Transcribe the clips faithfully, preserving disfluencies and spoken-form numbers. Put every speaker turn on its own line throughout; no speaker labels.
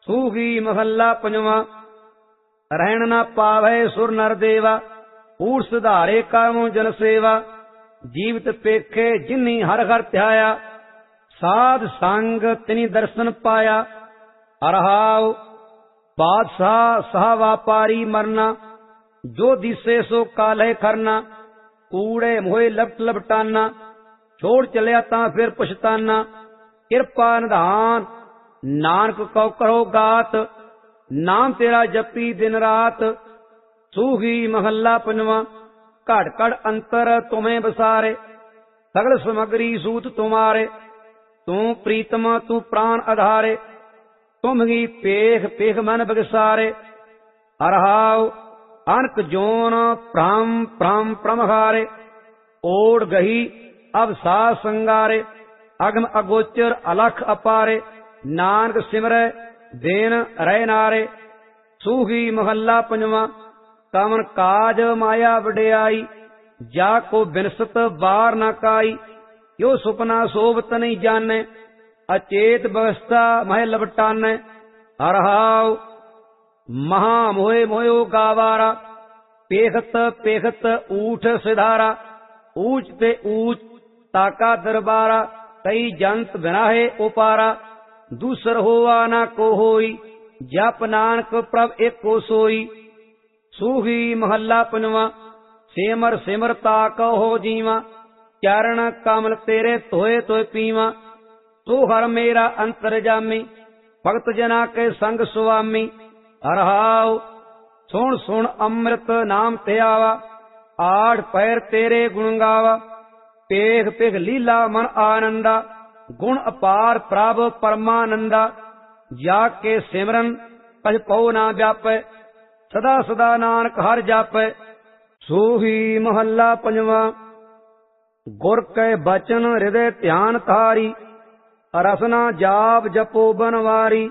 सूही महला पंजवा। रहन न पावै सुर नर देवा, ऊट सुधारे कर्मों जन सेवा। जीवित पेखे जिन्नी हर हर ध्याया, साध संग तिनी दर्शन पाया। अरहाव बादशाह सहा व्यापारी मरना, जो दिसे सो काले करना। कूड़े मोहे लपट लपटाना, छोड़ चलिया ता फिर पछताना। कृपा निधान नानक कौ करो गात, नाम तेरा जपी दिन रात। सूही महला पंजवा। घड़ घड़ अंतर तुम्हें बसारे, सगल समगरी सूत तुम्हारे। तू प्रीतम तू प्राण आधारे, तुम ही पेख पेख मन बगसारे। अरहाव अनक जोन भ्रम भ्रम प्रमहारे, ओढ़ गही अब सा संगारे। अगम अगोचर अलख अपारे, नानक सिमरै देन रहे नारे। सूही महला पंजवा। कवन काज माया वडियाई, जाको बिनसत बार न काई। यो सुपना सोबत नहीं जाने, अचेत बवस्था मह लपटाने। हरहाव महा मोहे मोयो गावारा, पेखत पेखत ऊठ सिधारा। ऊंच ते ऊंच ताका दरबारा, कई जंत बिनाहे उपारा। दूसर होवा ना को होई, जप नानक प्रभ एको सोई। सूही महला पंजवा। सेमर सिमर ताक हो जीवा, चरण कमल तेरे तोए तोए पीवा। तू हर मेरा अंतर जामी, भगत जना के संग सुवामी। हरहाव सुन सुन अमृत नाम ते आवा, आठ पैर तेरे गुण गावा। पेख पेख लीला मन आनंदा, गुण अपार प्रभ परमानंदा। जाके सिमरन कछ पौ ना व्यापै, सदा सदा नानक हर जापै। सूही महला पंजवा। गुर कै बचन हृदय ध्यान थारी, रसना जाप जपो बनवारी।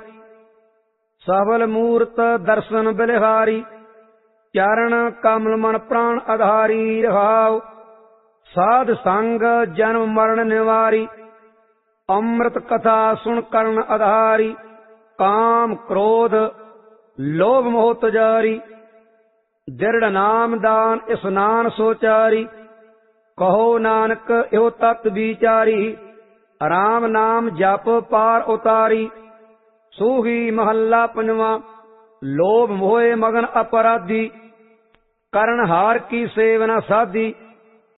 सबल मूर्त दर्शन बलिहारी, चरण कमल मन प्राण आधारी। रहाव साध संग जन्म मरण निवारी, अमृत कथा सुन कर्ण आधारी। काम क्रोध लोभ मोह तजारी, दृढ़ नाम दान स्नान सोचारी। कहो नानक यो तत् विचारी, राम नाम जप पार उतारी। सूही महला पंजवा। लोभ मोहे मगन अपराधी, करण हार की सेवना साधी।